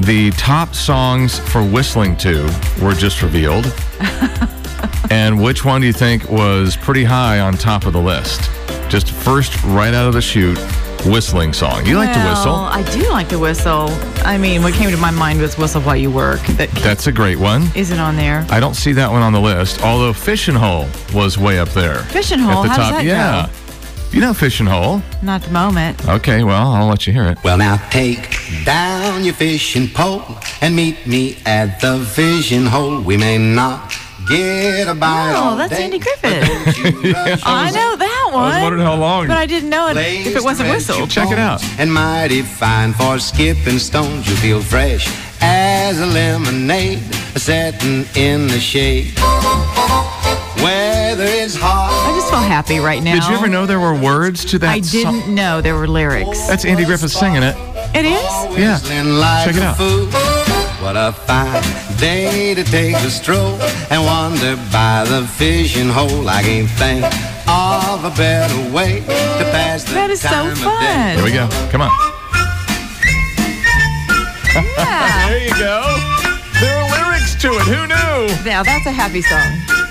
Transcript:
The top songs for whistling to were just revealed. And which one do you think was pretty high on top of the list? Just first, right out of the chute, whistling song. You like to whistle? I do like to whistle. I mean, what came to my mind was Whistle While You Work. That's a great one. Is it on there? I don't see that one on the list, although Fishing Hole was way up there. Fishing Hole? At the How top. does that Yeah. go? You know Fishing Hole. Not at the moment. Okay, well, I'll let you hear it. Well, now take down your fishing pole and meet me at the fishing hole. We may not get a bite all that's day, Andy Griffith. but don't you rush I know that one. I was wondering how long. But I didn't know if it wasn't whistled. Check it out. And mighty fine for skipping stones. You feel fresh as a lemonade, setting in the shade. Weather is hot. I just feel happy right now. Did you ever know there were words to that I song? didn't know there were lyrics. That's Andy Griffith singing it. It is? Yeah. Whistling like Check it a out. fool. What a fine day to take a stroll and wander by the fishing hole. I can't think of a better way to pass the That is so time of fun. day. Here we go. Come on. Yeah. There you go. There are lyrics to it. Who knew? Now, that's a happy song.